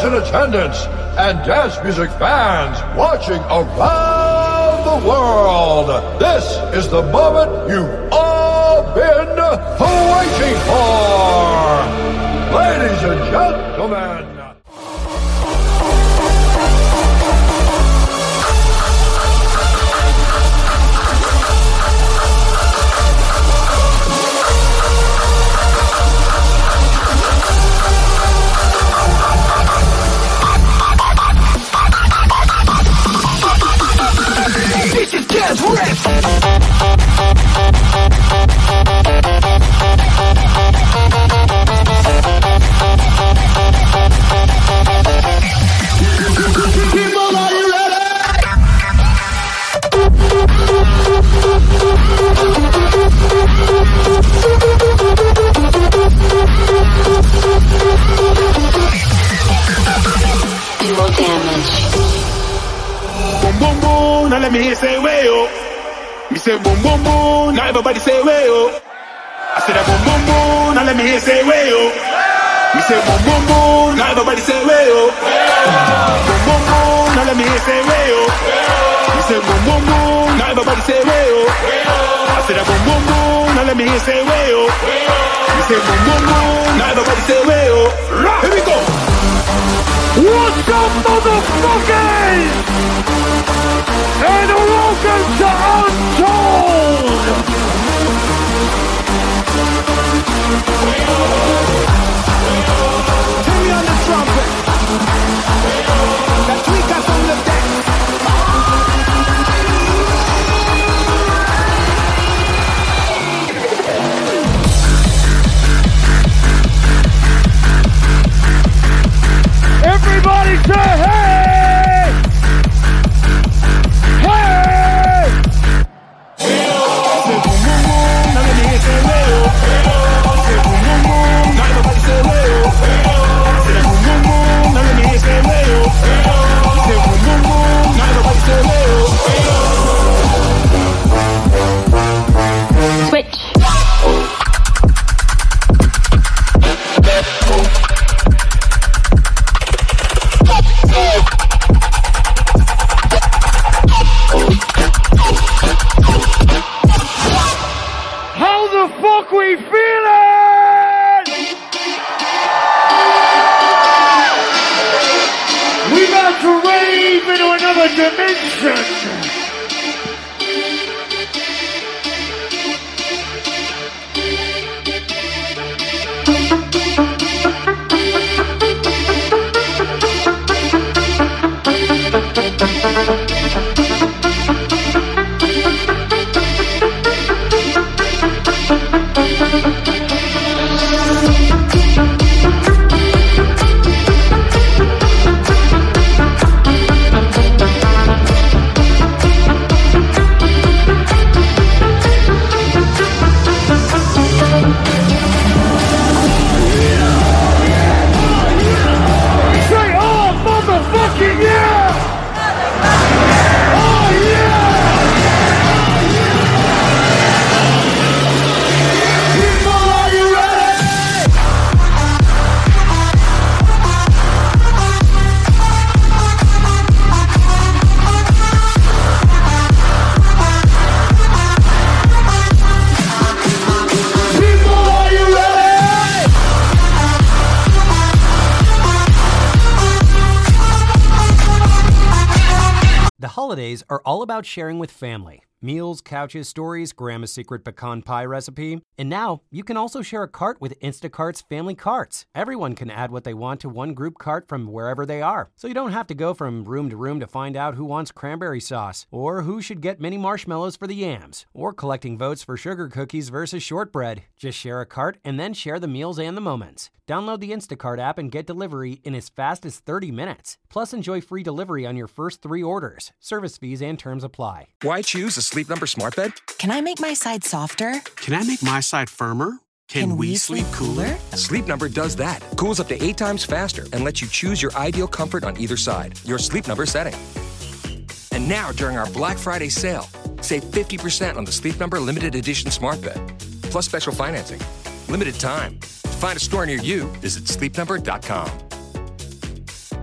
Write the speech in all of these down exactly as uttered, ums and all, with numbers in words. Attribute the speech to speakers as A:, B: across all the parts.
A: players in attendance, and dance music fans watching around the world. This is the moment you've all been waiting for. Ladies and gentlemen.
B: This is Jazz Riff! People, are you ready?
C: Dual damage.
D: Boom, boom, boom, now let me hear say way oh. Me say boom, boom, boom, now everybody say way oh. I said that boom, boom, boom, now let me hear say way oh. Me say boom, boom, boom, now everybody say way oh. Boom, boom, boom, now let me hear say way oh. Me say boom, boom, boom, now everybody say way oh. I said that boom, boom, boom, now let me hear say way oh. Me say boom, boom, boom, now everybody say way oh. Here we go.
E: What's up, motherfuckers? And welcome to Untold!
B: Turn me on the trumpet. That tweaker from the deck.
E: Everybody say hey! Hey!
D: Say boom, boom, boom, now let me hear say way oh. Say boom, boom, boom, now everybody say way oh. Say that boom, boom, boom, now let me hear say way oh. Say boom, boom, boom, now everybody say way oh.
C: Switch.
E: How the fuck we feeling? We about to rave into another dimension. Say, oh, motherfucking yeah! Oh, yeah! People, are you ready? People, are you ready?
F: The holidays are all about sharing with family. Meals, couches, stories, Grandma's secret pecan pie recipe. And now, you can also share a cart with Instacart's Family Carts. Everyone can add what they want to one group cart from wherever they are. So you don't have to go from room to room to find out who wants cranberry sauce, or who should get mini marshmallows for the yams, or collecting votes for sugar cookies versus shortbread. Just share a cart and then share the meals and the moments. Download the Instacart app and get delivery in as fast as thirty minutes. Plus, enjoy free delivery on your first three orders. Service fees and terms apply.
G: Why choose a Sleep Number smart bed?
H: Can I make my side softer?
I: Can I make my side firmer? Can,
H: Can
I: we,
H: we
I: sleep
H: sleep
I: cooler?
H: cooler?
G: Sleep Number does that. Cools up to eight times faster and lets you choose your ideal comfort on either side. Your Sleep Number setting. And now, during our Black Friday sale, save fifty percent on the Sleep Number limited edition smart bed. Plus special financing. Limited time. To find a store near you, visit sleep number dot com.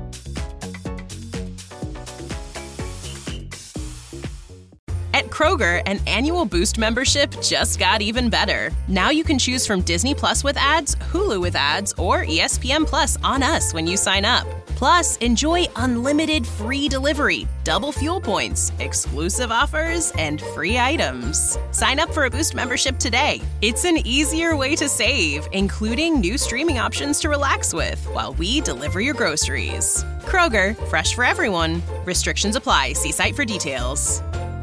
J: Kroger, an annual Boost membership just got even better. Now you can choose from Disney Plus with ads, Hulu with ads, or E S P N Plus on us when you sign up. Plus, enjoy unlimited free delivery, double fuel points, exclusive offers, and free items. Sign up for a Boost membership today. It's an easier way to save, including new streaming options to relax with while we deliver your groceries. Kroger, fresh for everyone. Restrictions apply. See site for details.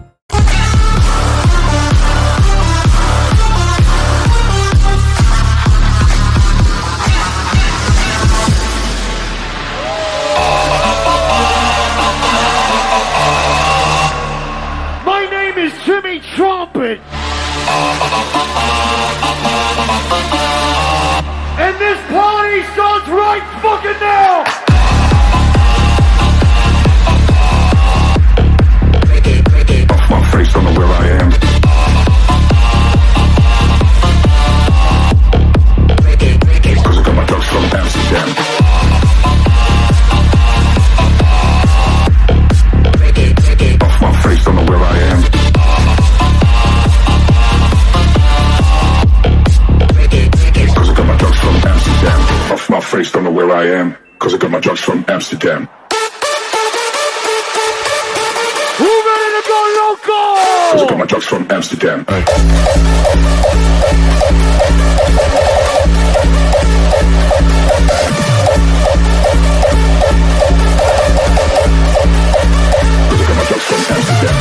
E: My name is Jimmy Trumpet. And this party starts right fucking now.
D: Off my face, don't know where I am. Cause I got my drugs from Amsterdam. Off my face, don't know where I am. Cause I got my drugs from Amsterdam. Off my face, don't know where I am. Cause I got my drugs from Amsterdam.
E: Who ready to go local?
D: Cause I got my drugs from Amsterdam. Hey. Cause I got my drugs from Amsterdam.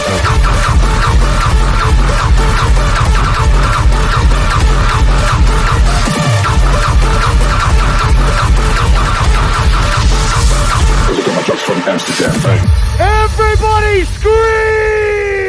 D: Cause I got my drugs from Amsterdam. Hey.
E: Everybody scream!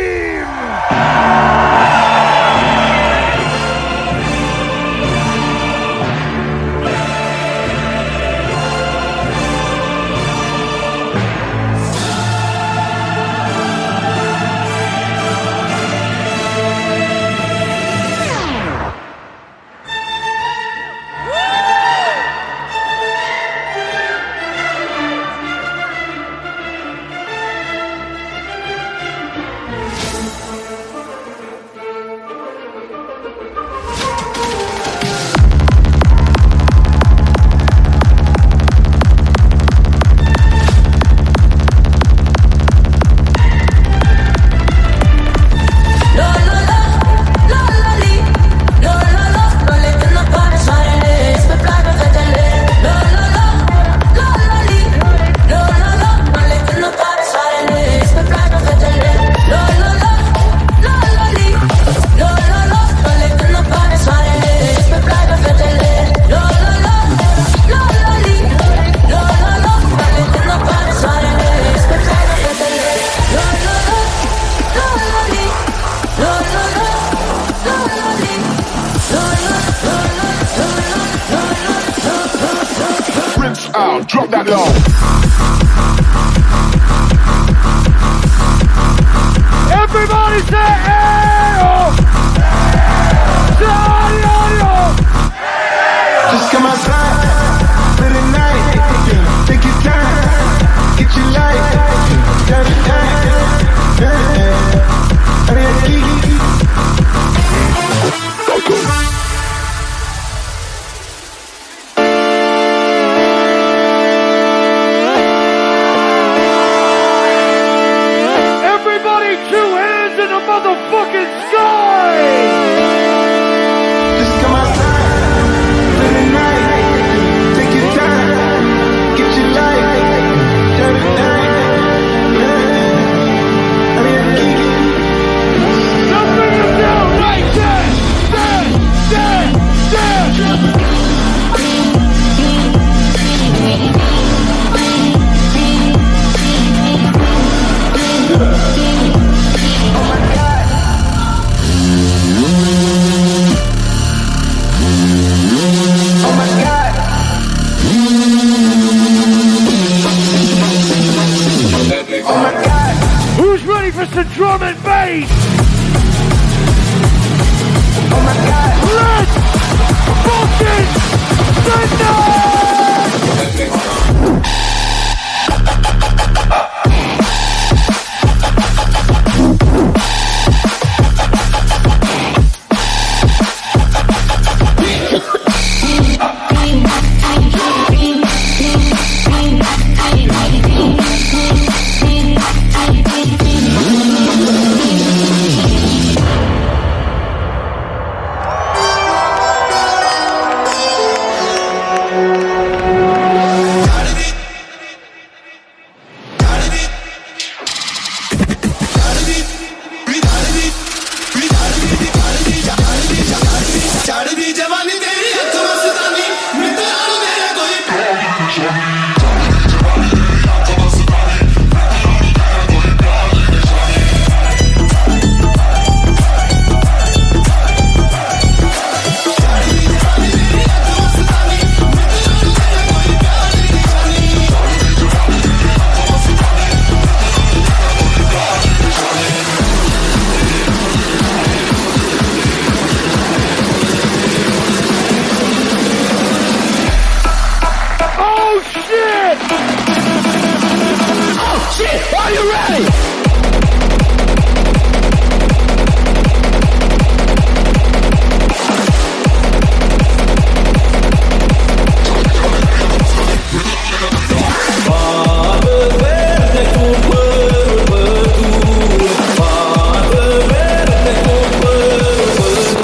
D: Out, drop that low.
E: Everybody say ayo!
B: Just come outside for the night. Take your time, get your life. Got it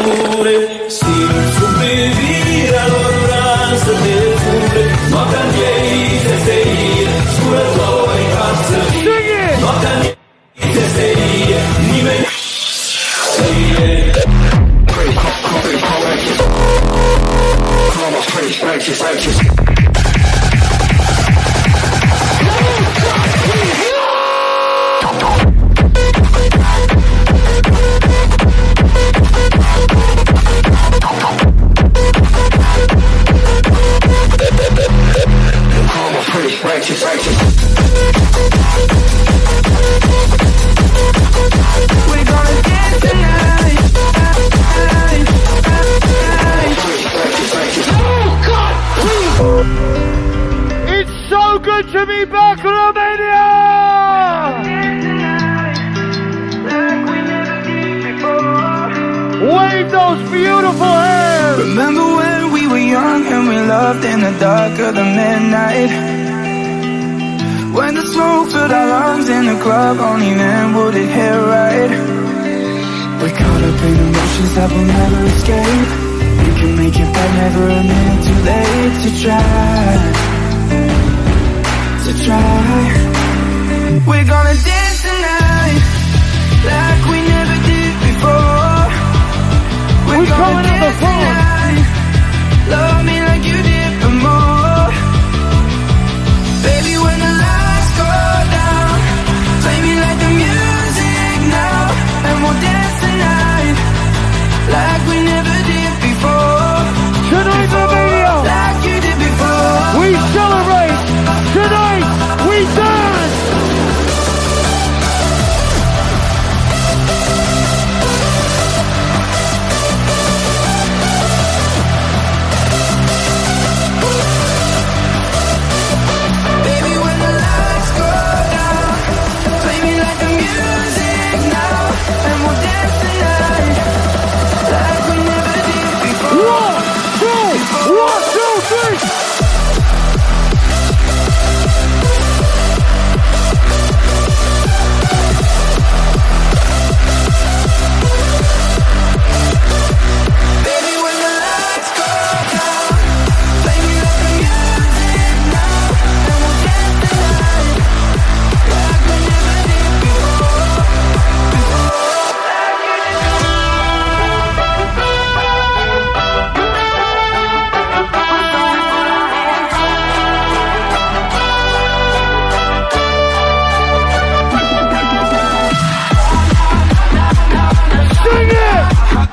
K: pure, simțul privirea lor ransă de fure, noaptea în ei se serie, scurători ca țărie, noaptea în ei se serie, nimeni serie. Righteous, righteous. Righteous, righteous. We're gonna dance tonight.
E: It's so good to be back, Romania! Wave those beautiful hands!
B: Remember when we were young and we loved in the dark of the midnight? When the smoke filled our lungs in the club, only then would it hit right. We're caught up in emotions that will never escape. You can make it back, never a minute too late to try, to try. We're gonna dance tonight like we never did before. We're
E: Who's
B: gonna dance tonight, love me like you did but more. Baby, when the lights go down, play me like the music now, and we'll dance tonight like we never did before.
E: Tonight, Romania,
B: like you did before.
E: We celebrate. Tonight, we dance.
B: Baby, when the lights go down, play me like the music now, and we'll dance tonight like we never did before.
E: One, two, one, two, three.
B: Baby, when the lights go down, play me like the music now, and we'll dance tonight like we never did before.
E: Sing it.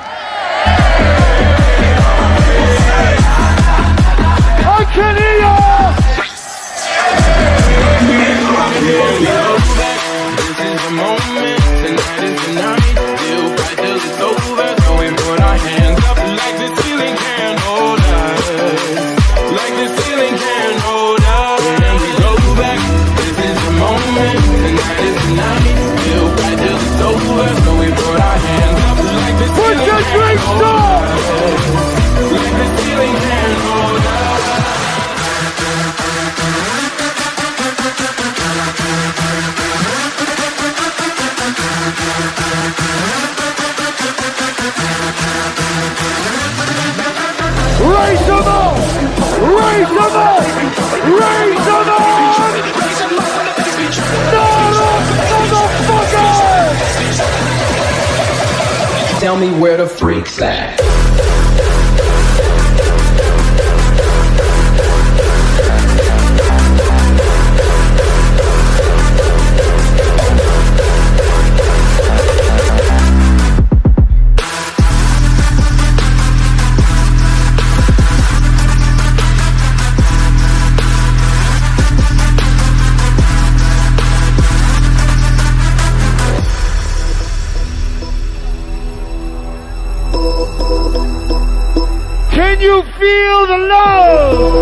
E: I can hear you.
K: This is the moment, tonight is the night. We'll fight till it's over, so we put our hands up like the ceiling can't hold us. Like the ceiling can't hold us. And we go back, this is the moment, tonight is the night. We'll fight till it's over, so we put our hands up like the
E: Put
K: ceiling
E: your
K: can't
E: drinks
K: hold
E: down.
K: us. Like the ceiling can't hold us.
E: Raise them up. Raise them up. Raise them up. Not up, motherfucker.
L: Tell me where the freaks at.
E: Can you feel the love?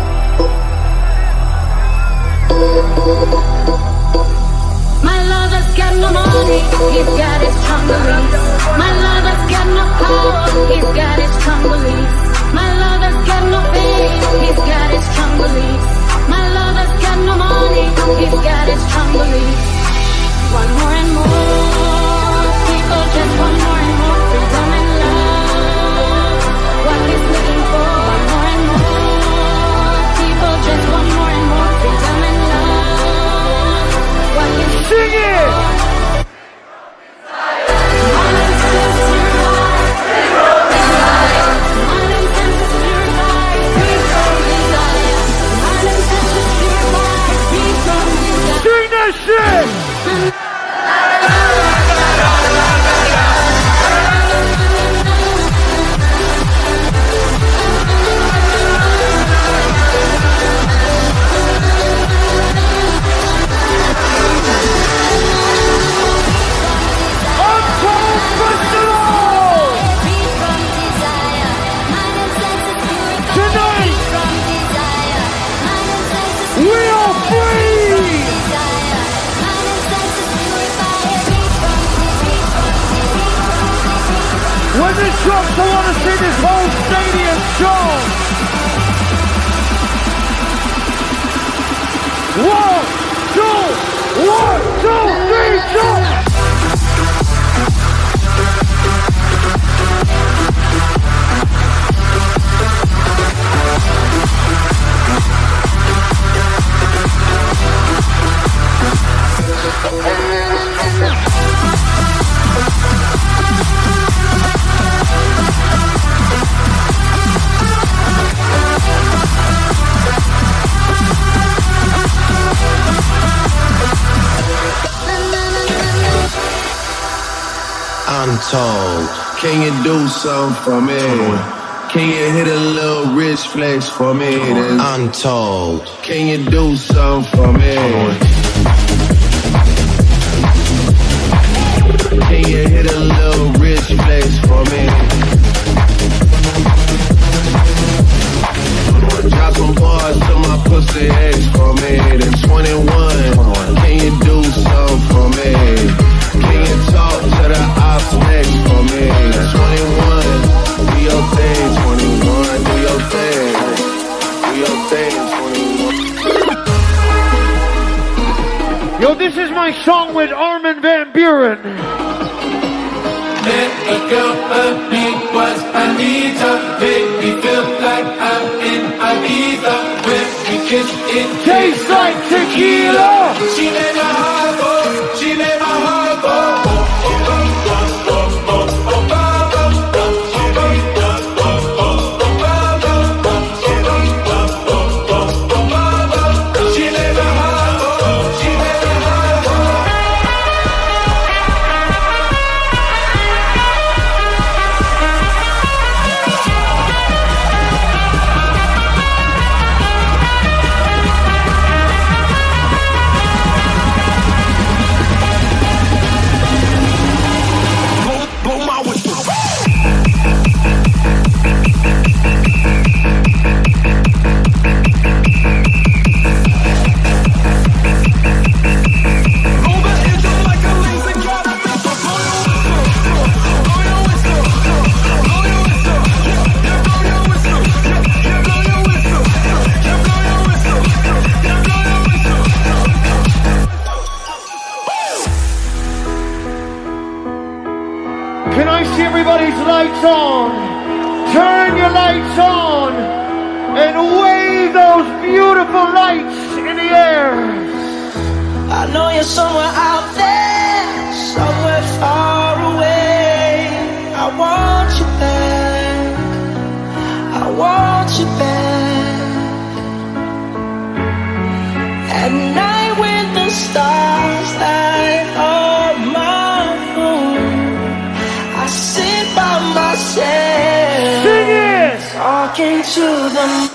M: My lover's got no money, he's got his strong beliefs. My lover's got no power, he's got his strong beliefs. My lover's got no faith, he's got his strong beliefs. My lover's got no money, he's got his strong beliefs. Want more and more, people just want more and more freedom and love.
E: also want to see this whole stadium show. One, two, one, two, three, jump!
N: I'm told, can you do something for me? Can you hit a little rich flex for me? I'm told, can you do something for me? Can you hit a little rich flex for me? Drop some bars to my pussy ex for me. Then twenty-one, can you do something for me? Can you talk to the ops next for me? twenty-one, do your thing, twenty-one, do your thing. Do your thing, twenty-one.
E: Yo, this is my song with Armin van Buuren.
K: Met a girl, her name was Anita. Made me feel like I'm in Ibiza. When we kiss, it
E: tastes like tequila.
K: She made my heart go, she made my heart go.
E: Lights on, turn your lights on, and wave those beautiful lights in the air.
O: I know you're somewhere out there, somewhere far away. I want you back, I want you back. At night when the stars light up my room, I sit by myself,
E: sing it,
O: talking to them.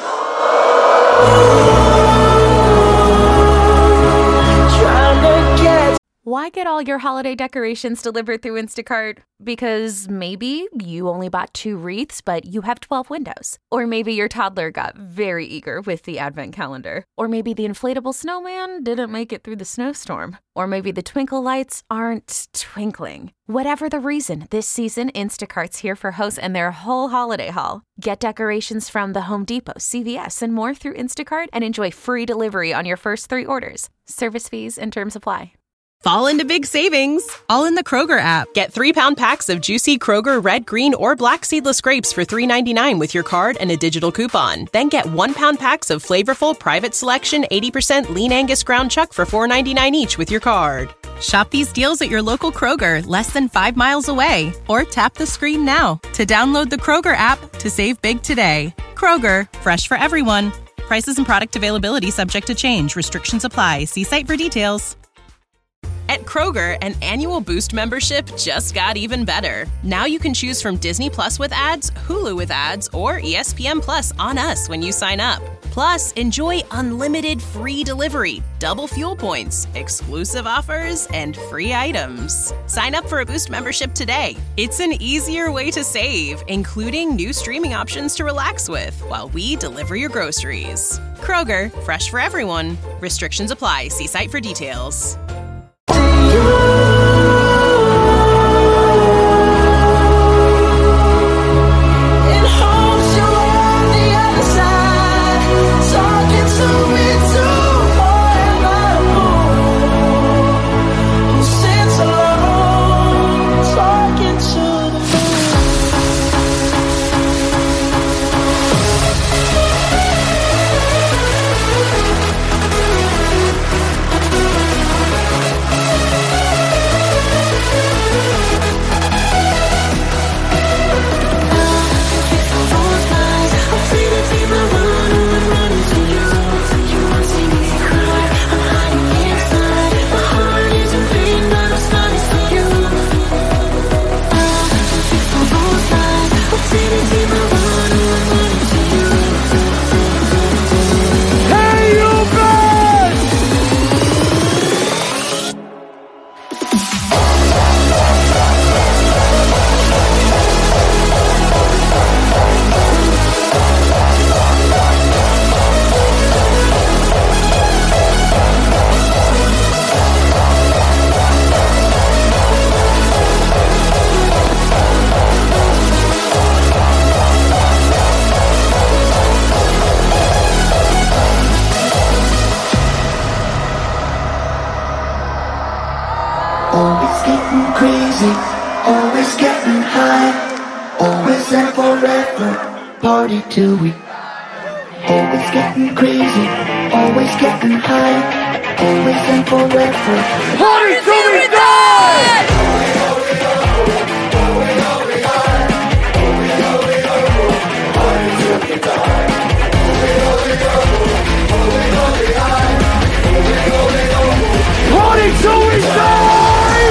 O: Trying to get.
P: Why get all your holiday decorations delivered through Instacart? Because maybe you only bought two wreaths, but you have twelve windows. Or maybe your toddler got very eager with the advent calendar. Or maybe the inflatable snowman didn't make it through the snowstorm. Or maybe the twinkle lights aren't twinkling. Whatever the reason, this season, Instacart's here for hosts and their whole holiday haul. Get decorations from the Home Depot, C V S, and more through Instacart and enjoy free delivery on your first three orders. Service fees and terms apply.
J: Fall into big savings, all in the Kroger app. Get three-pound packs of juicy Kroger red, green, or black seedless grapes for three ninety-nine with your card and a digital coupon. Then get one-pound packs of flavorful Private Selection eighty percent lean Angus ground chuck for four ninety-nine each with your card. Shop these deals at your local Kroger, less than five miles away. Or tap the screen now to download the Kroger app to save big today. Kroger, fresh for everyone. Prices and product availability subject to change. Restrictions apply. See site for details. At Kroger, an annual Boost membership just got even better. Now you can choose from Disney Plus with ads, Hulu with ads, or E S P N Plus on us when you sign up. Plus, enjoy unlimited free delivery, double fuel points, exclusive offers, and free items. Sign up for a Boost membership today. It's an easier way to save, including new streaming options to relax with while we deliver your groceries. Kroger, fresh for everyone. Restrictions apply. See site for details.
B: crazy, always getting high, always and forever, party till we. Always getting crazy, always getting high, always and forever,
E: party till we die! Party till we die!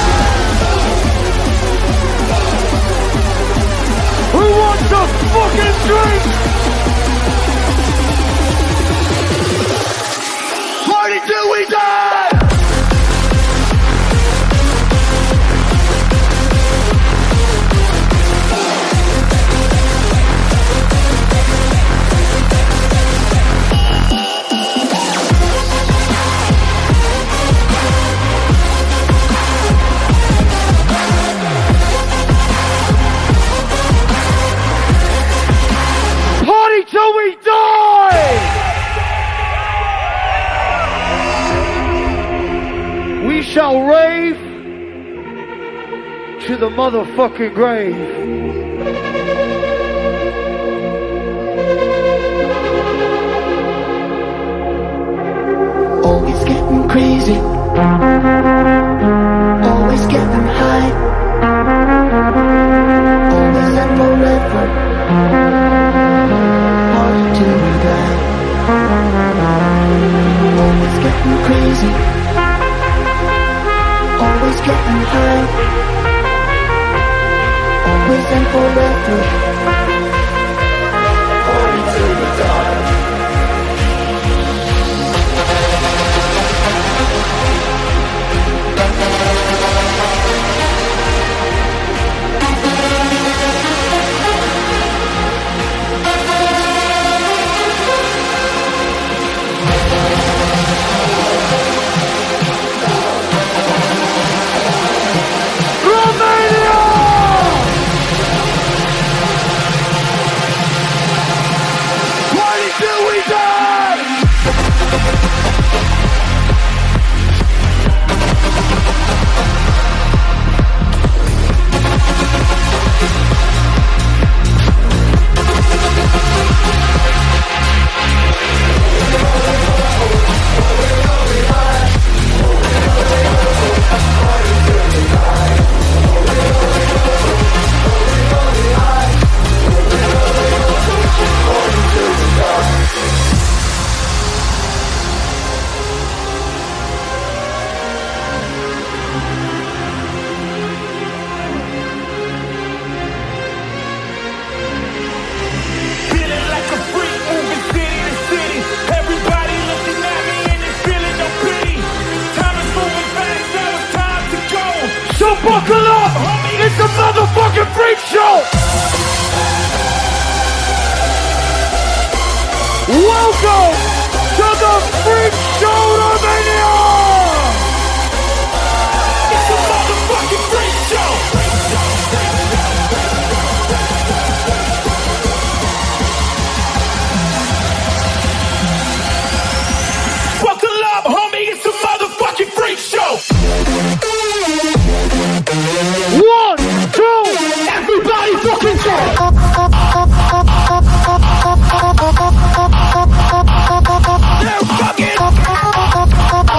E: Who wants a fucking drink? Party till we die! Party till we die! We shall rave to the motherfucking grave.
B: Always getting crazy, always getting high, always and forever, party till we die. Always getting crazy, always getting high, always and forever, party till we die.
E: Buckle up! It's a motherfucking freak show! Welcome to the Freak Show Romania! It's a motherfucking freak show! Buckle up, homie! It's a motherfucking freak show! One, two, everybody fucking jump! They're fucking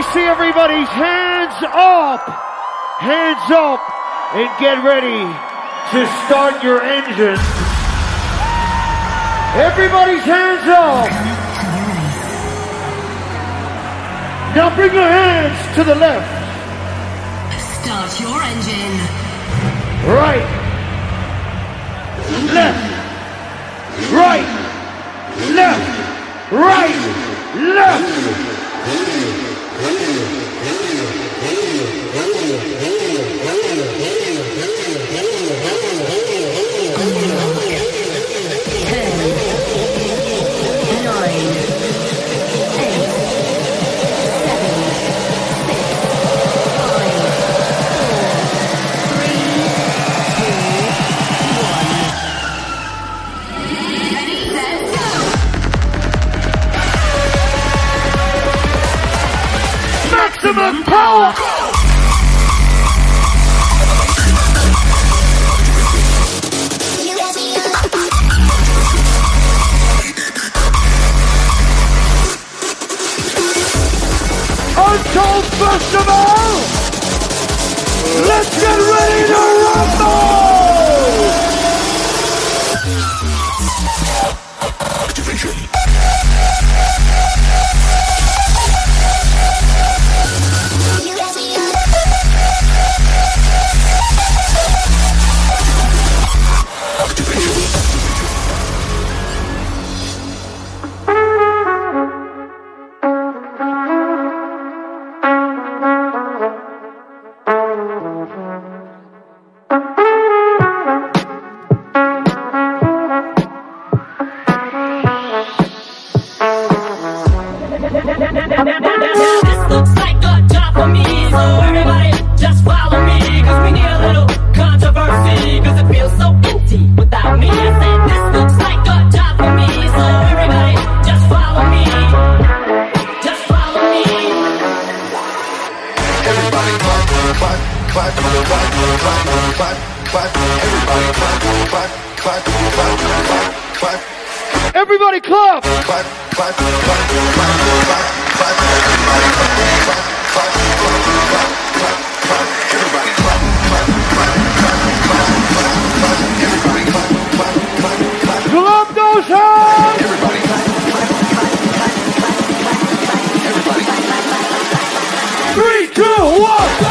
E: see everybody's hands up, hands up, and get ready to start your engine. Everybody's hands up. Now bring your hands to the left.
Q: Start your engine.
E: Right. Left. Right. Left. Right. Left. Maximum power! Untold Festival! Let's get ready to rumble! Activation. Everybody clap! Clap, clap, clap, clap, clap, clap, clap. Everybody clap, clap, clap, clap, clap, clap, clap. Everybody clap, clap, clap, clap, clap, clap, clap. Everybody clap, clap, clap, clap. Clap those hands! Everybody clap, clap, clap, clap, clap, clap. Everybody clap, clap, clap. Three, two, one, go!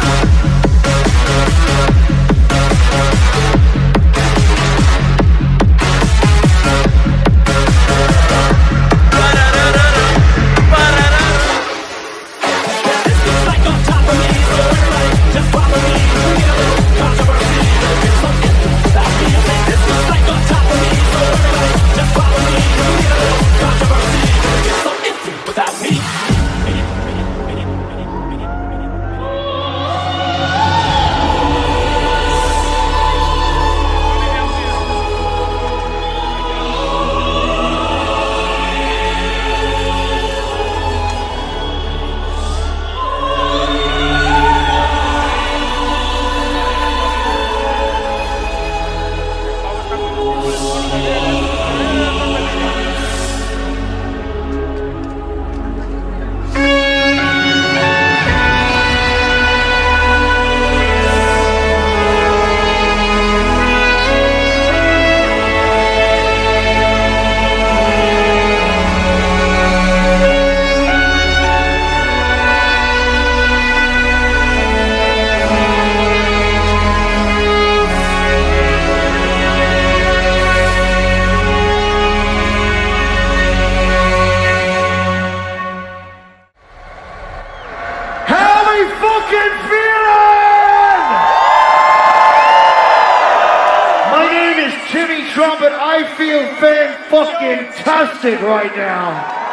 E: Fantastic right now.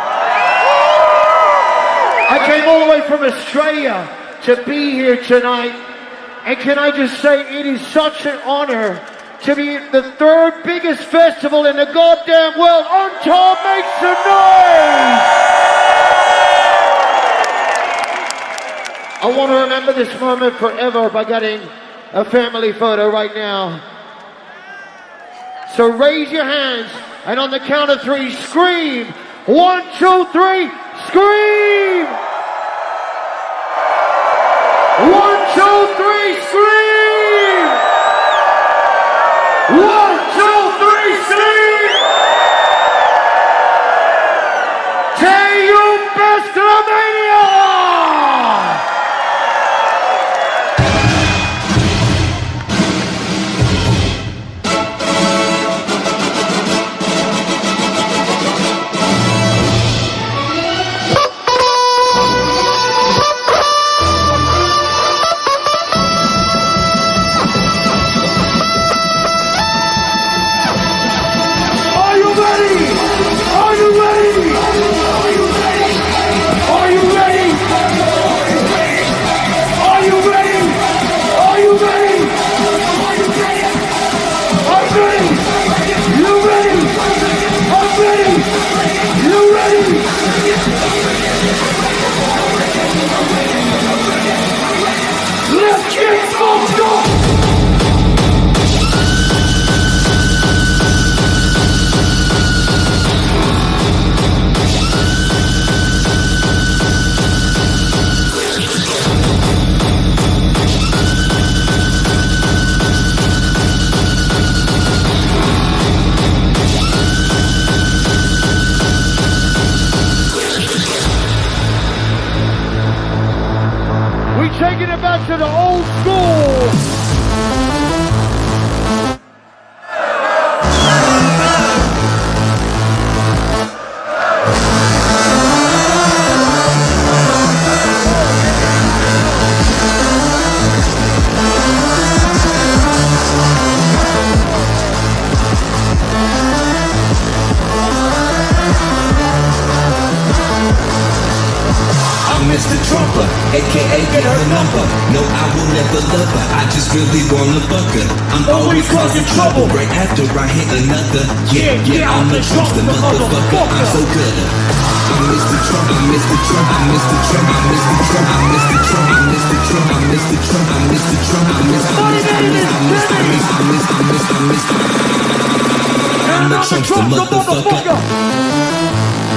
E: I came all the way from Australia to be here tonight, and can I just say it is such an honor to be at the third biggest festival in the goddamn world. Untold, make some noise! I want to remember this moment forever by getting a family photo right now. So raise your hands, and on the count of three, scream. One, two, three, scream! One, two, three, scream! One, two, three, scream! K U Bestramania! Taking it back to the old school.
R: Mister Trumper, aka get her number. No, I will never love her, I just really wanna fuck her. I'm always causing trouble, right after I hit another. Yeah, yeah, I'm the Trumpster, motherfucker, I'm so good. I'm Mister Trump, I'm Mister Trump, I'm Mister Trump, I'm Mister Trump, I'm Mister Trump, I'm Mister Trump, I'm Mister Trump, I'm Mister Trump, I'm Mister Trump, I'm Mister Trump, I'm Mister Trump, I'm the Trumpster, motherfucker.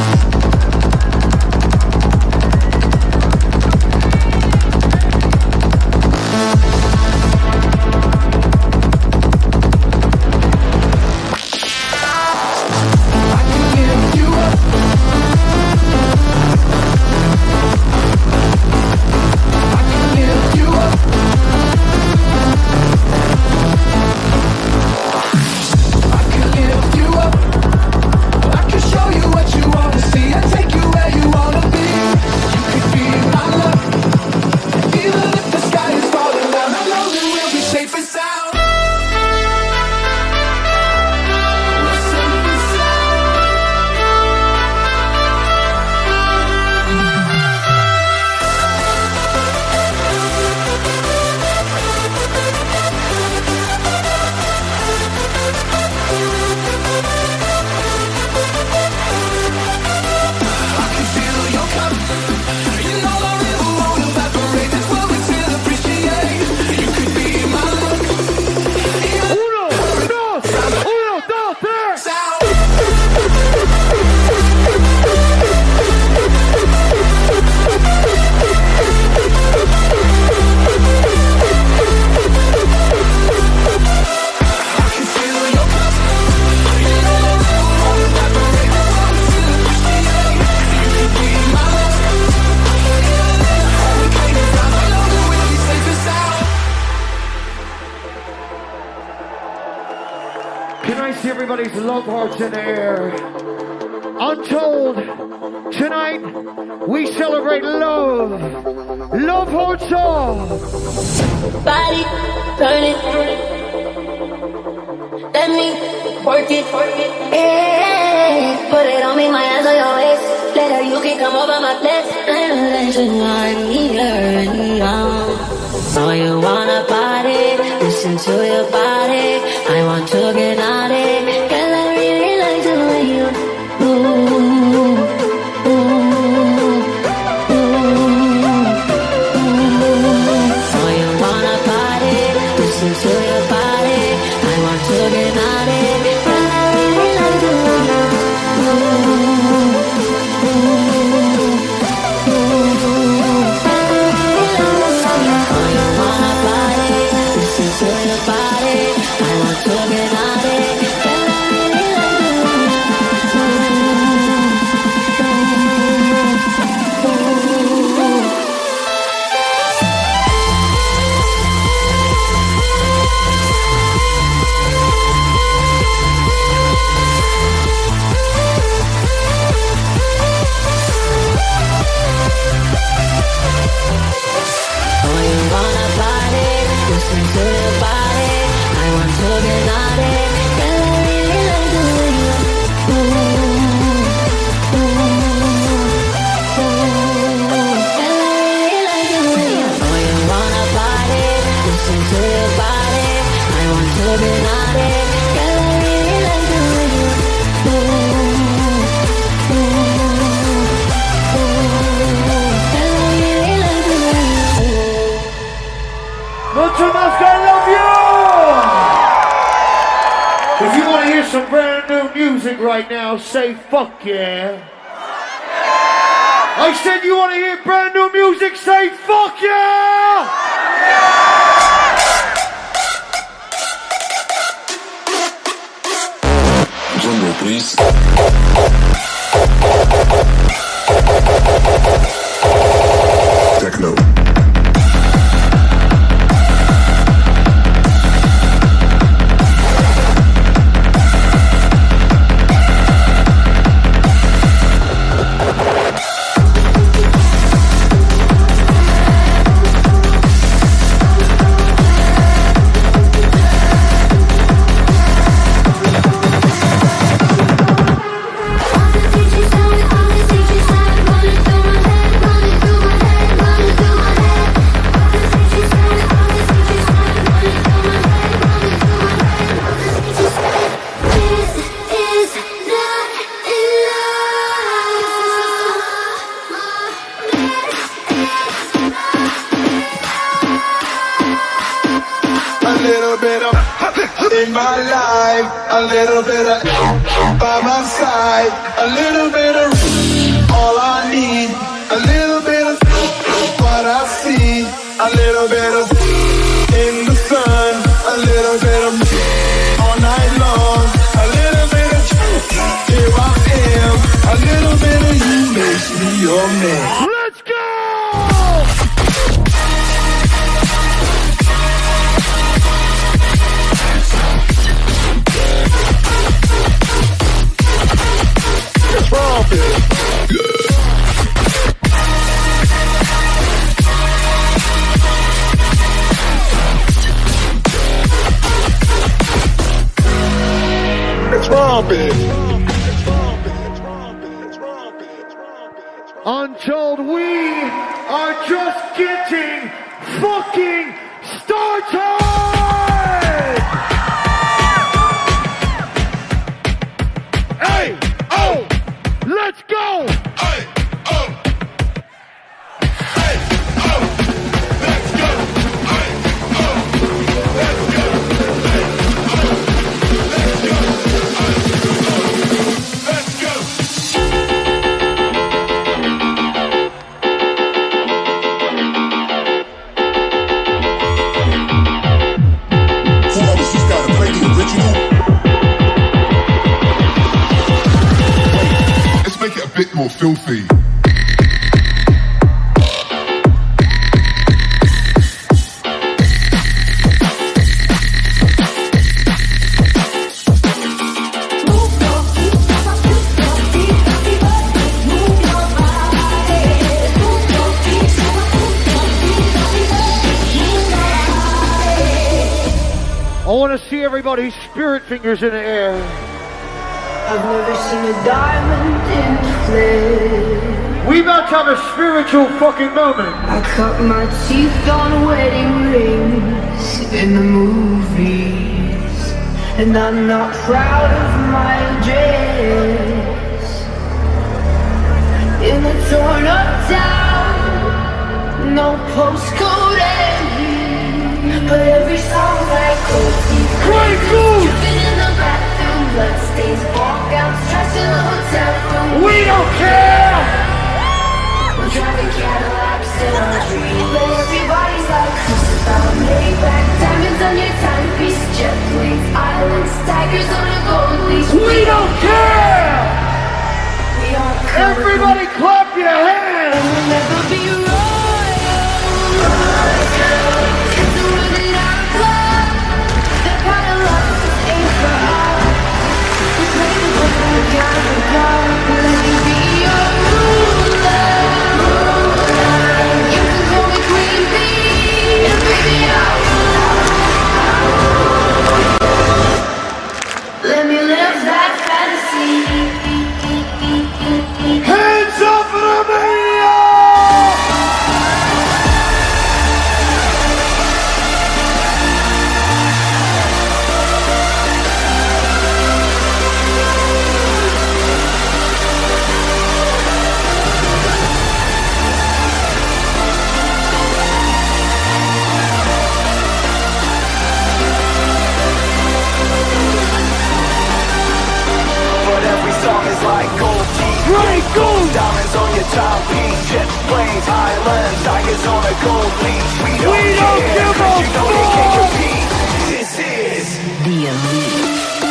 E: Everybody's love hearts in the air. Untold. Tonight, we celebrate love. Love hearts off.
M: Body, turn it. Let me work it. Yeah. Put it on me, my hands on your waist. Later, you can come over my place. I'm eager now. So you wanna party? Listen to your body. I want to get naughty. Girl, I really like the way you move. Ooh, ooh, ooh. So you wanna party? Listen to your body. I want to get naughty. Girl, I really like the way you move. Ooh, ooh, ooh. listen to your body. I want to be naughty. Girl, I really like the way you ooh, ooh, ooh. Girl, I really like the way you know you wanna party. Listen to your body. I want to be naughty. Girl, I really like the way you ooh, ooh, ooh. Girl, I really like the way you
E: Mucho más, I love you! If you want to hear some brand new music right now, say fuck yeah. I said you want to hear brand new music, say fuck yeah!
S: Drum roll, please. Techno.
T: In my life, a little bit of by my side, a little bit of all I need, a little bit of what I see, a little bit of in the sun, a little bit of all night long, a little bit of here I am, a little bit of you makes me your man.
E: Let's go!
T: Trumpet. Trumpet.
E: Untold, we are just getting fucking started! Hey, oh, let's go! Hey, oh, hey, oh, let's go! Hey, oh, let's go! Hey, oh, let's go!
S: Whoever's just gotta play the original. Wait, let's make it a bit more filthy.
E: I want to see everybody's spirit fingers in the air.
O: I've never seen a diamond in flame.
E: We about to have a spiritual fucking moment.
O: I cut my teeth on wedding rings in the movies, and I'm not proud of my dress. In a torn up town, no postcode ending, but every song like cold teeth.
E: Great move!
O: Dripping in the bathroom, bloodstains, walkouts, trash in the hotel room.
E: We don't care!
O: We're driving Cadillacs in our dreams, but everybody's like crucified, Maybach, diamonds on your timepiece, jet planes, islands, tigers on a gold leash.
E: We don't care!
O: We are
E: Everybody clap your hands!
O: We'll never be royal. Cause the way that I love, that kind of love ain't for us. We play the book and we gotta go. Let me be your ruler. You can call me
T: gon' bleed. We
E: We
T: don't
E: don't
T: care,
E: give
T: 'cause
E: a
T: you know they can't
E: fuck.
T: compete. This is the elite.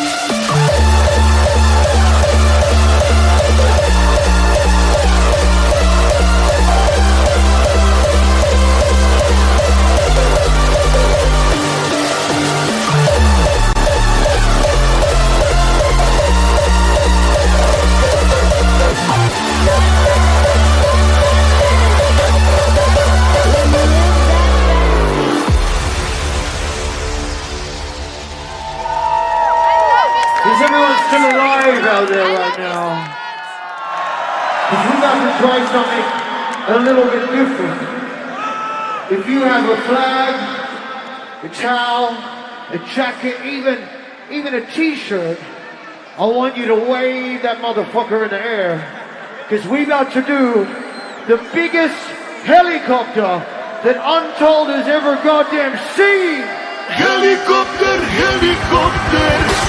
E: Is everyone still alive out there right now? Because we got to try something a little bit different. If you have a flag, a towel, a jacket, even, even a t-shirt, I want you to wave that motherfucker in the air. Because we about to do the biggest helicopter that Untold has ever goddamn seen. Helicopter, helicopter.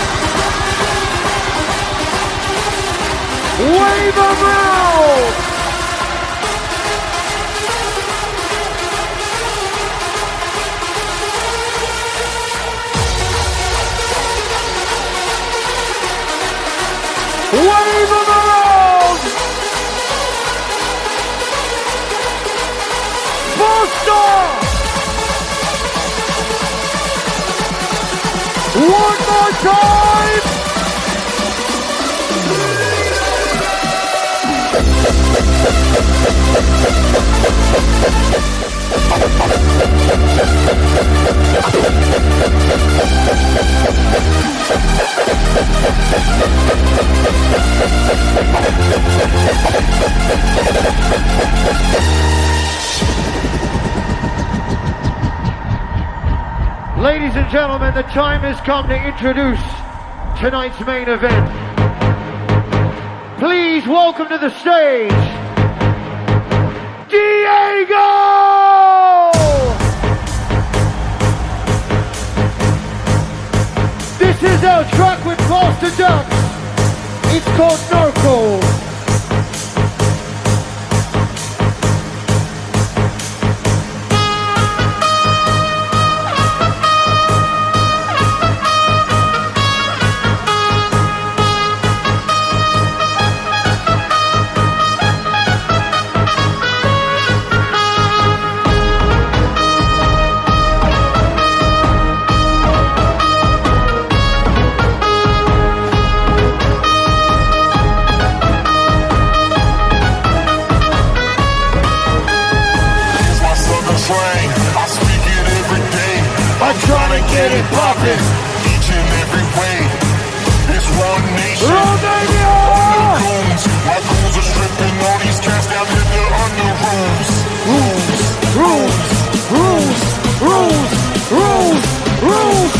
E: Wave them out! Wave them around! Buster! One more time! Ladies and gentlemen, the time has come to introduce tonight's main event. Please welcome to the stage, Diego! This is our track with Master Ducks. It's called Narco.
T: Get it poppin', each and every way. It's one nation.
E: Romania!
T: All the goons, my goons are stripping all these cats down in the under rules. Rules, rules, rules, rules, rules, rules,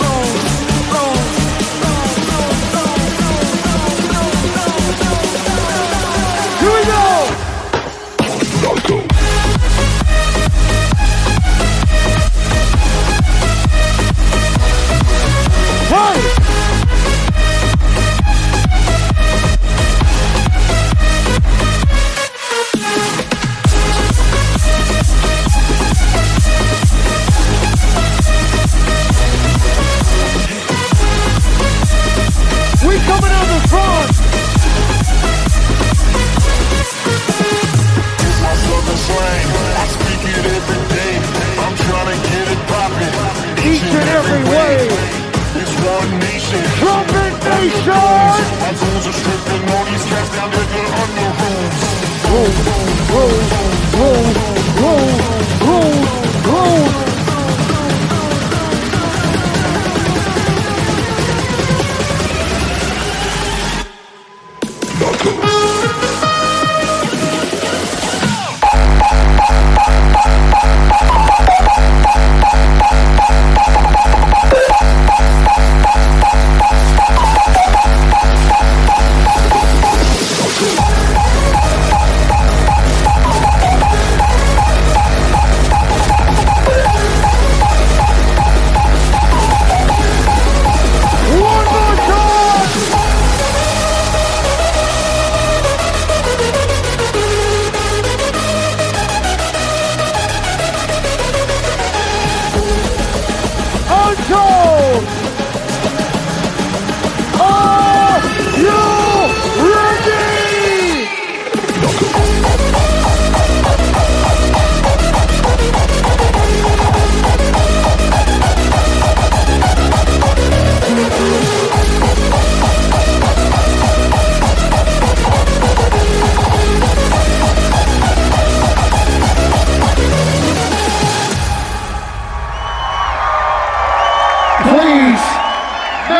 T: rules. Here we go! Narco.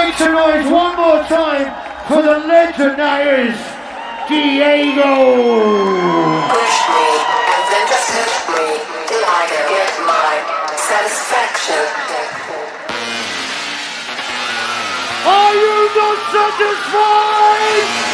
E: make some noise one more time for the legend that is Diego.
U: Push me and then just hit me till I can get my satisfaction.
E: Are you not satisfied?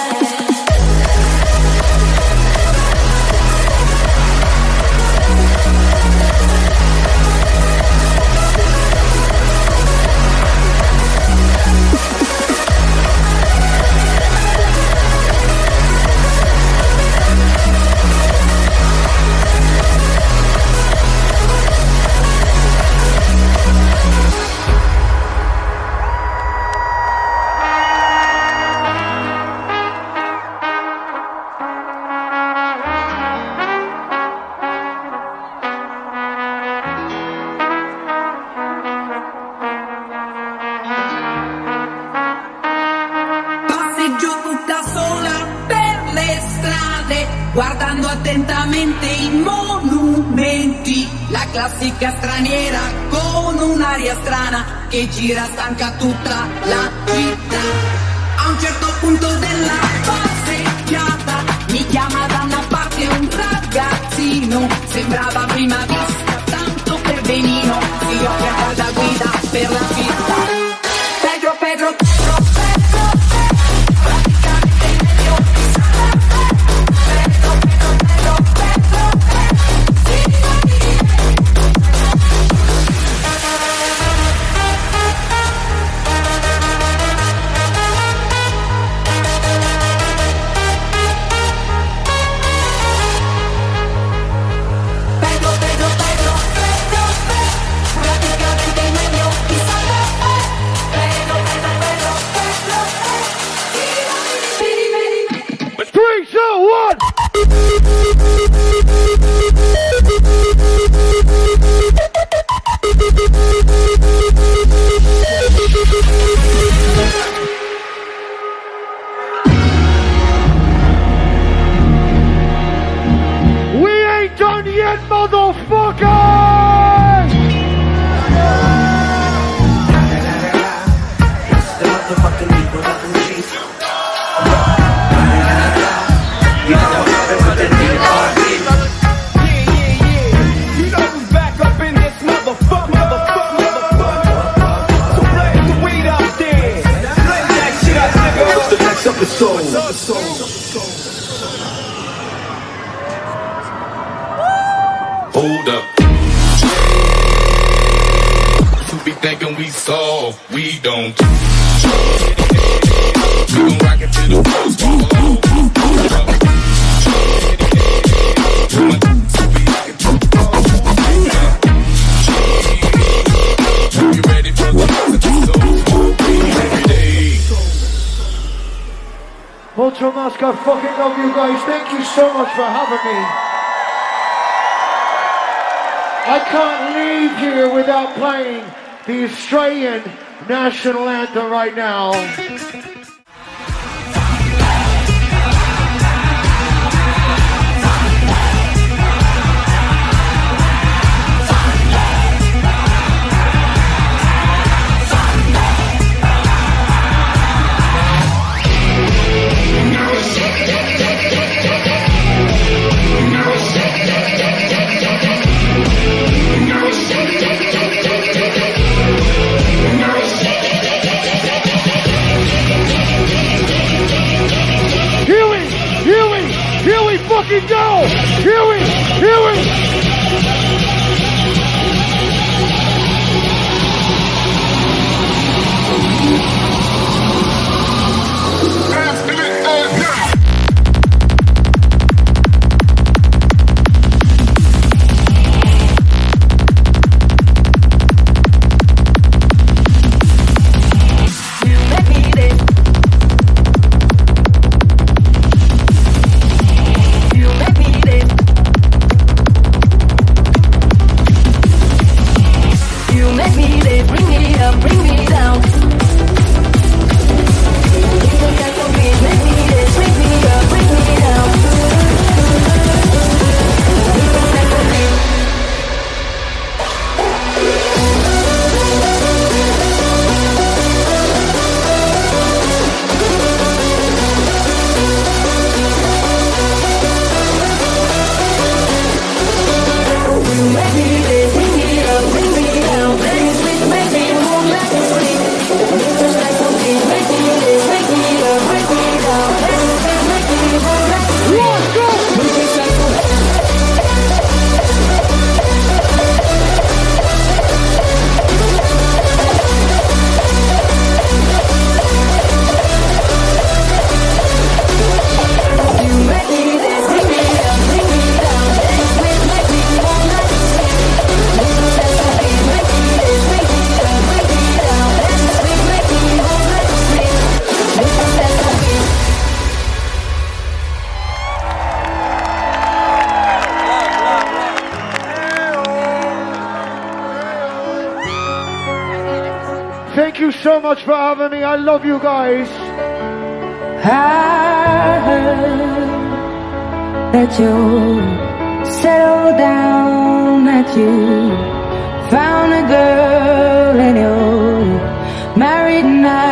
U: So bad.
A: guardando attentamente i monumenti, la classica straniera con un'aria strana che gira stanca tutta la città. A un certo punto della passeggiata mi chiama da una parte un ragazzino, sembrava a prima vista tanto per benino, si offre da guida per la città. Pedro, Pedro, Pedro, Pedro, praticamente il mio Pedro, Pedro, Pedro, Pedro,
E: Three, two, one! We ain't done yet, motherfuckers!
T: The motherfucking Eagle of the Chief.
D: Hold up. You be thinking we soft, we don't. We gon' rock it to the post. You ready for the episode? Every day.
E: Ultra Mask, I fucking love you guys. Thank you so much for having me. I can't leave here without playing the Australian national anthem right now. Fucking go! Here we, here we. Thank you so much for having me. I love you guys.
M: that you settled down, that you found a girl and you're married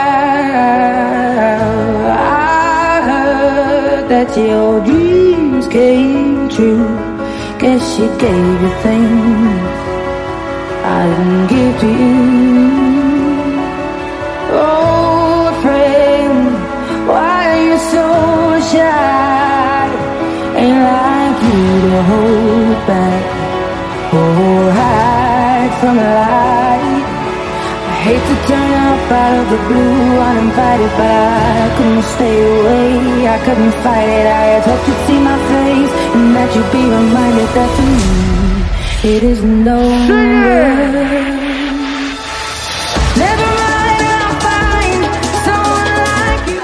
M: now. I heard that your dreams came true. Guess she gave you things I didn't give to you. Oh, friend, why are you so shy? Ain't like you to hold back or hide from the light. I hate to turn up out of the blue uninvited, but I couldn't stay away. I couldn't fight it. I had hoped you'd see my face and that you'd be reminded that for me it isn't over. Never mind, I'll find someone like you.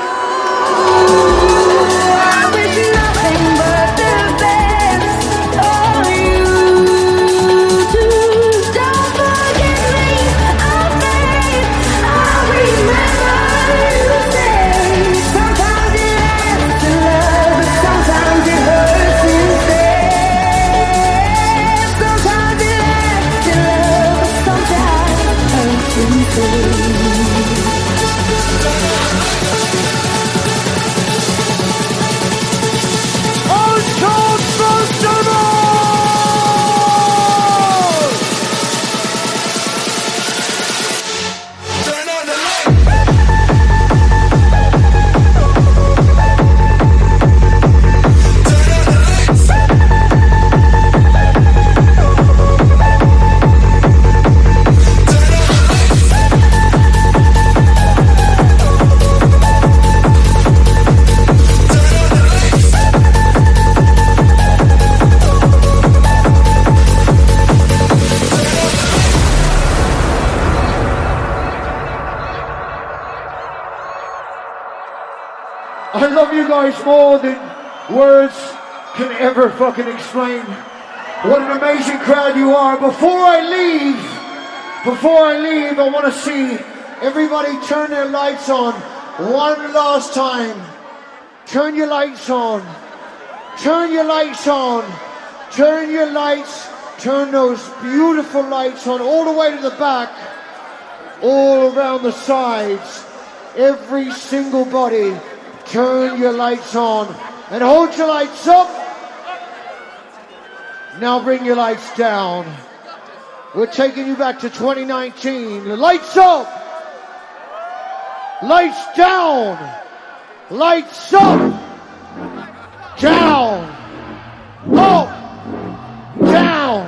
M: I wish nothing but the best for you too. Don't forget me, I'll fade. I'll remember you say. Sometimes it lasts to love, but sometimes it hurts instead. Sometimes it lasts to love, but sometimes it hurts instead.
C: I love you guys more than words can ever fucking explain. What an amazing crowd you are. Before I leave, before I leave, I want to see everybody turn their lights on one last time. Turn your lights on. Turn your lights on. Turn your lights. Turn those beautiful lights on all the way to the back, all around the sides. Every single body. Turn your lights on and hold your lights up. Now bring your lights down. We're taking you back to twenty nineteen. Lights up. Lights down. Lights up. Down. Up. Down.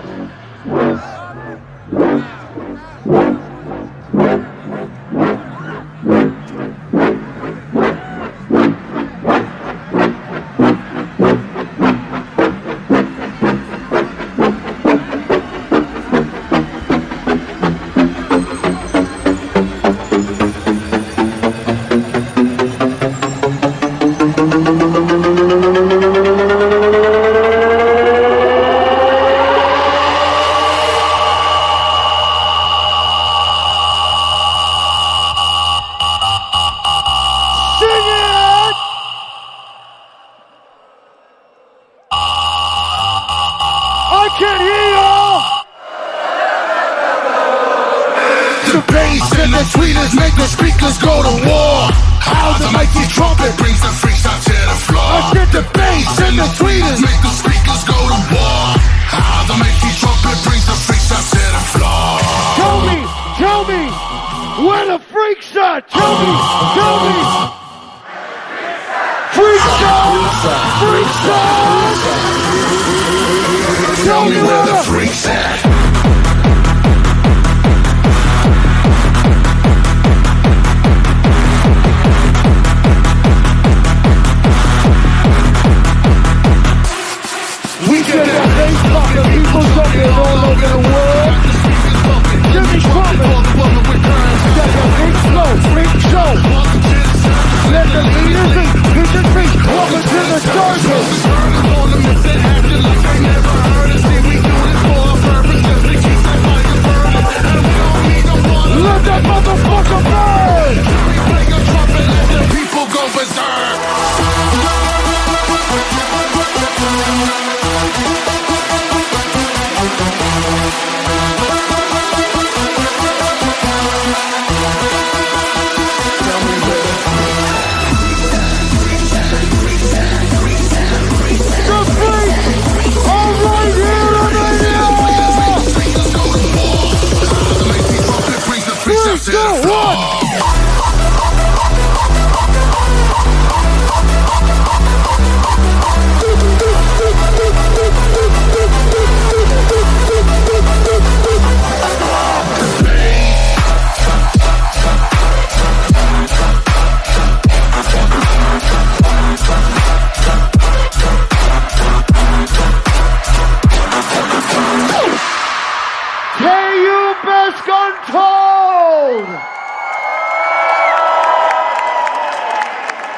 T: Welcome to the circle.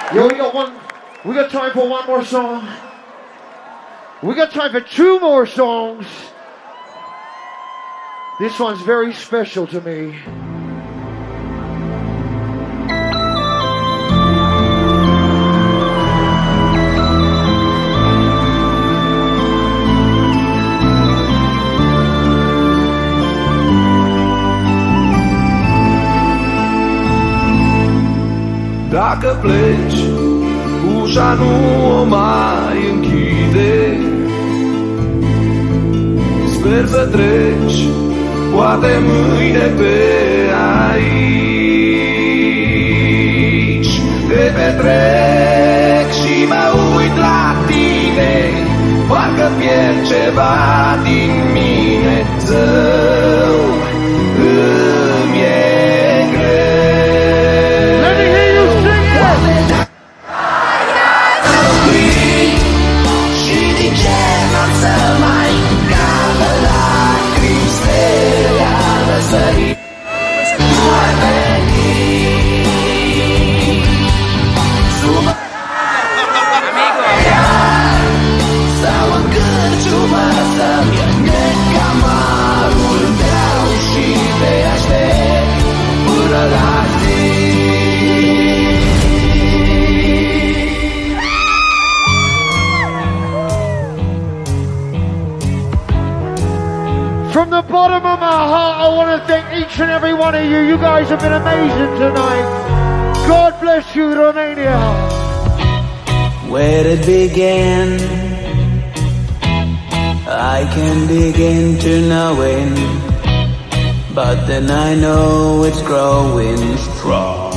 C: Yo, we got one, we got time for one more song. We got time for two more songs. This one's very special to me.
B: Dacă pleci, ușa nu o mai închide. Sper să treci, poate mâine pe aici. Te petrec și mă uit la tine, parcă pierd ceva din mine. Zău, îmi e
C: From the bottom of my heart, I want to thank each and every one of you. You guys have been amazing tonight. God bless you, Romania.
B: Where it began, I can begin to knowing, but then I know it's growing strong.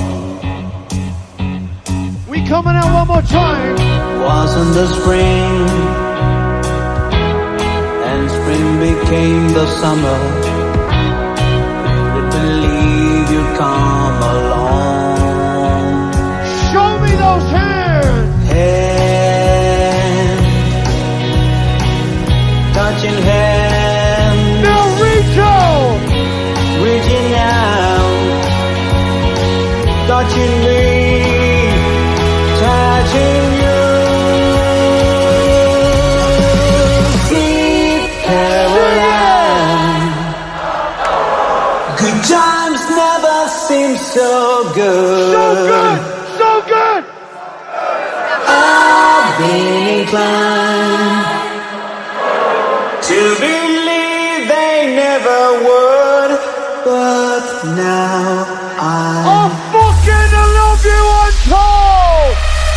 C: We coming out one more time.
B: Wasn't the spring, and spring became the summer. Couldn't believe you'd come along.
C: Show me those hands.
B: Hand, touching hands.
C: Now reach out.
B: Reaching out, touching me, touching you. Good times never seem so good.
C: So good, so good.
B: I've been inclined to believe they never would, but now I
C: I fucking love you untold.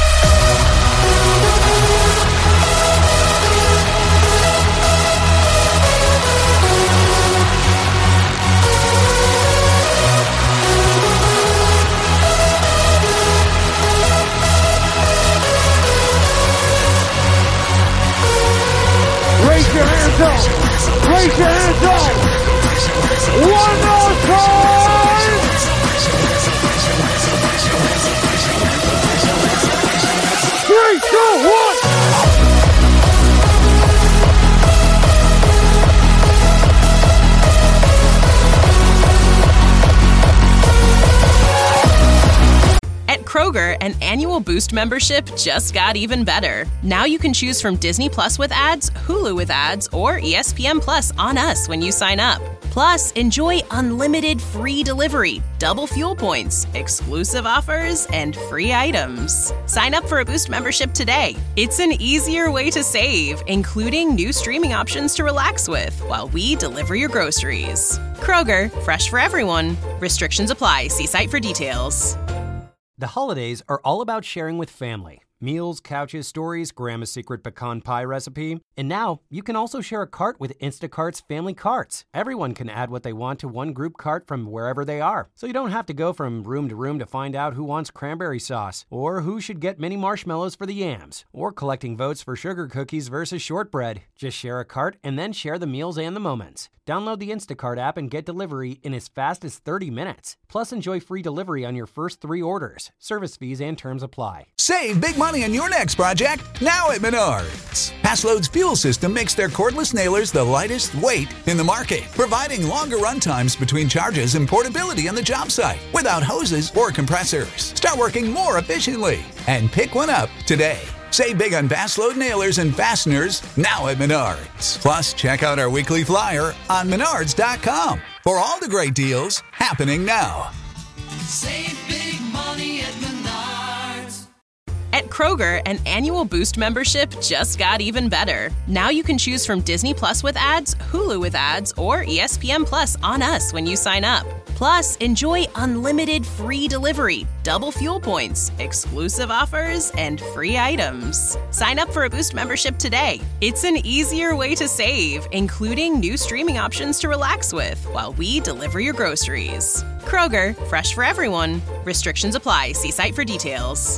C: Raise your hands up! Raise your hands up! One more time! Three, two, one!
J: At Kroger, an annual Boost membership just got even better. Now you can choose from Disney Plus with ads, Hulu with ads, or E S P N Plus on us when you sign up. Plus, enjoy unlimited free delivery, double fuel points, exclusive offers, and free items. Sign up for a Boost membership today. It's an easier way to save, including new streaming options to relax with while we deliver your groceries. Kroger, fresh for everyone. Restrictions apply. See site for details.
F: The holidays are all about sharing with family. Meals, couches, stories, Grandma's secret pecan pie recipe. And now, you can also share a cart with Instacart's Family Carts. Everyone can add what they want to one group cart from wherever they are. So you don't have to go from room to room to find out who wants cranberry sauce, or who should get mini marshmallows for the yams, or collecting votes for sugar cookies versus shortbread. Just share a cart and then share the meals and the moments. Download the Instacart app and get delivery in as fast as thirty minutes. Plus, enjoy free delivery on your first three orders. Service fees and terms apply.
I: Save big money on your next project now at Menards. Passload's fuel system makes their cordless nailers the lightest weight in the market, providing longer run times between charges and portability on the job site without hoses or compressors. Start working more efficiently and pick one up today. Save big on Passload nailers and fasteners now at Menards. Plus, check out our weekly flyer on menards dot com for all the great deals happening now.
A: Save big money at Menards.
J: At Kroger, an annual Boost membership just got even better. Now you can choose from Disney Plus with ads, Hulu with ads, or E S P N Plus on us when you sign up. Plus, enjoy unlimited free delivery, double fuel points, exclusive offers, and free items. Sign up for a Boost membership today. It's an easier way to save, including new streaming options to relax with while we deliver your groceries. Kroger, fresh for everyone. Restrictions apply. See site for details.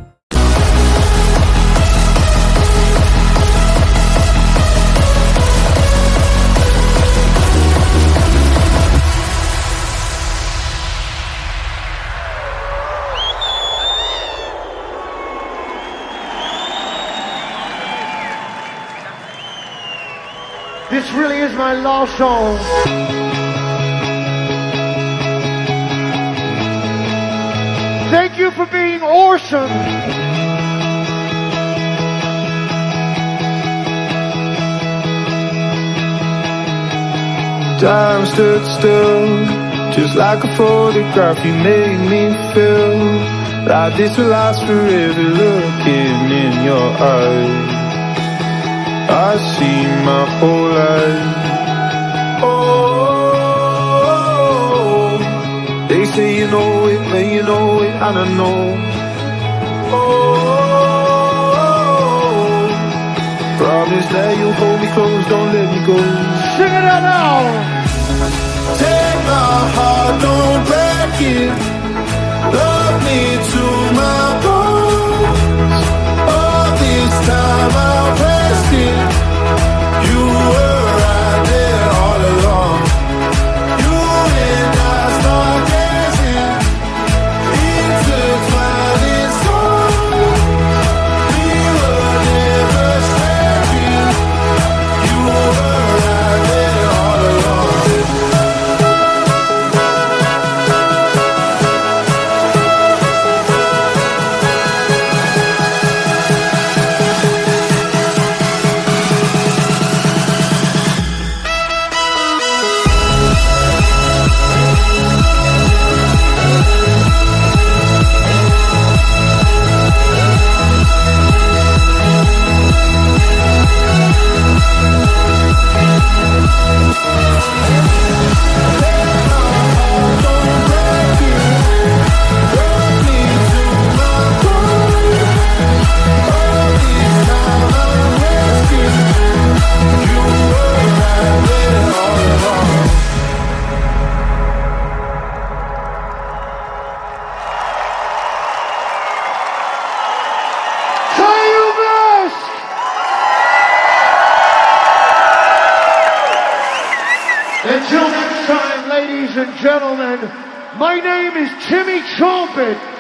C: This really is my last song. Thank you for being awesome.
B: Time stood still, just like a photograph. You made me feel like this will last forever. Looking in your eyes, I see my whole life. Oh, they say you know it, but you know it, and I know. Oh, promise that you'll hold me close, don't let me go.
C: Sing it out now.
B: Take my heart, don't break it. Love me to my bones. All this time I've wasted. You were right there all along. You and I start dancing. Intertwining songs. We were never strangers. You were right there all along.
C: Until next time, ladies and gentlemen, my name is Timmy Trumpet.